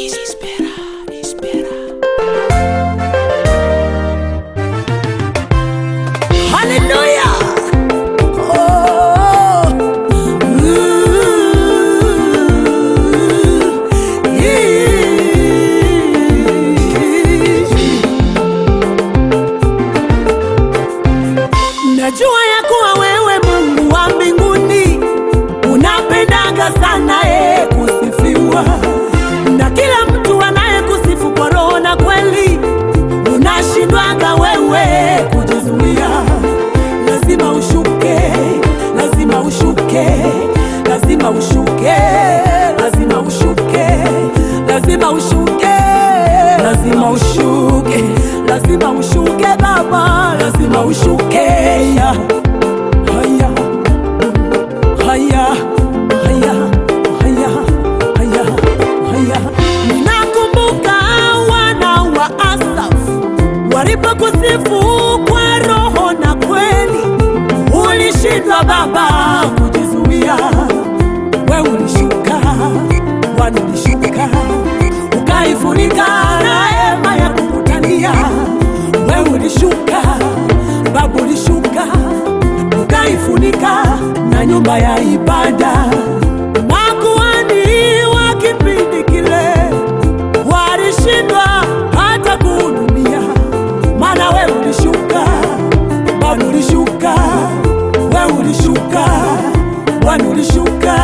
Najua ya kuwa wewe Mungu wa mbinguni unapendaga sana kusifiwa, na kila mtu anayekusifu kwa roho na kweli unashindwaga wewe kujizuia. Lazima ushuke, lazima ushuke, lazima ushuke, lazima ushuke, lazima ushuke, lazima ushuke, lazima ushuke Baba, lazima ushuke. Haya, haya, haya, haya, haya, haya, haya. Ninakumbuka wana wa Asaf walipokusifu kwa roho na kweli, ulishindwa Baba kujizuia. Wewe ulishuka, Bwana ulishuka, ukaifunika na hema ya kukutania. Wewe ulishuka Baba, ulishuka ukaifunika na nyumba ya ibada. Makuhani wa kipindi kile walishindwa hata kuhudumia, maana wewe ulishuka Baba, ulishuka, wewe ulishuka Bwana, ulishuka.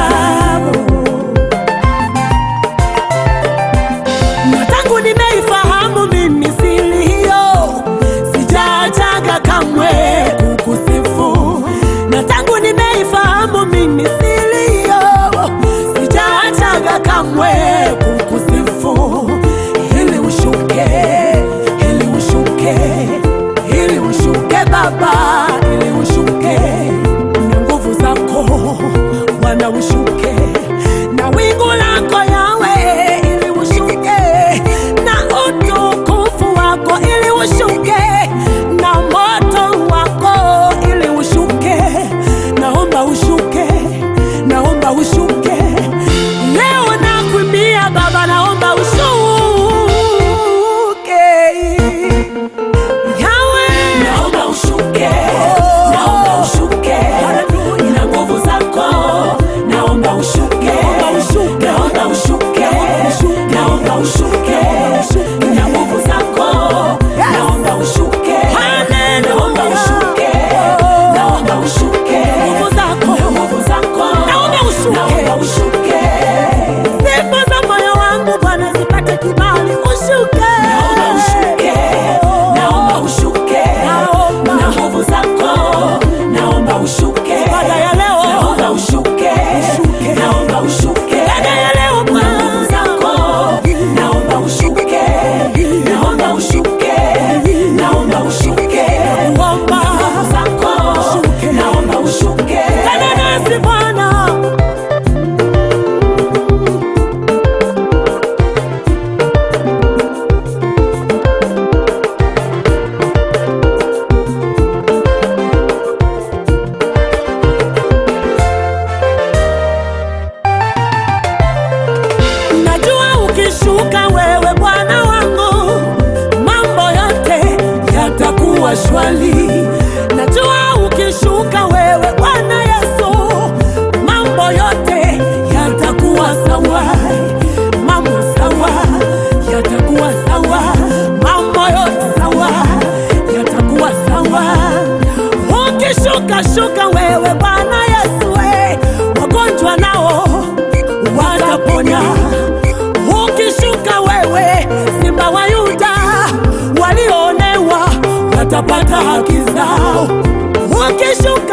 Na tangu nimeifahamu mimi siri hiyo, sijaachaga kamwe kukusifu. Na tangu nimeifahamu mimi siri hiyo, sijaachaga kamwe kukusifu. Ili ushuke, ili ushuke, ili ushuke Baba, ili ushuke na nguvu zako Bwana, ushuke na wingu lako Yawe, ili ushuke na utukufu wako, ili ushuke na moto wako, ili ushuke. Naomba ushuke, naomba ushuke leo, nakuimbia Baba, naomba ushuke Yawe, naomba ushuke, naomba ushuke na nguvu zako, naomba ushuke, naomba ushuke, naomba ushuke na nguvu zako, naomba ushuke, naomba ushuke, naomba ushuke nguvu zako, naomba ushuke. Sifa za moyo wangu Bwana zipate kibali, ushuke, naomba ushuke, naomba ushuke na nguvu zako, naomba ushuke. Baada ya leo naomba ushuke, naomba ushuke. Baada ya leo Bwana, nguvu zako naomba ushuke, naomba ushuke, naomba ushuke. Naomba nguvu zako naomba ushuke. Kana nasi Bwana, najua ukishuka wewe Bwana wangu, mambo yote yatakuwa shwari. Najua ukishuka wewe Bwana Yesu, mambo yote yatakuwa sawa, mambo sawa yatakuwa sawa, mambo yote sawa yatakuwa sawa. Ukishuka shuka wewe Bwana Yesu, wagonjwa nao wataponya. Ukishuka wewe Simba wa Yuda, walioonewa watapata haki zao. Ukishuka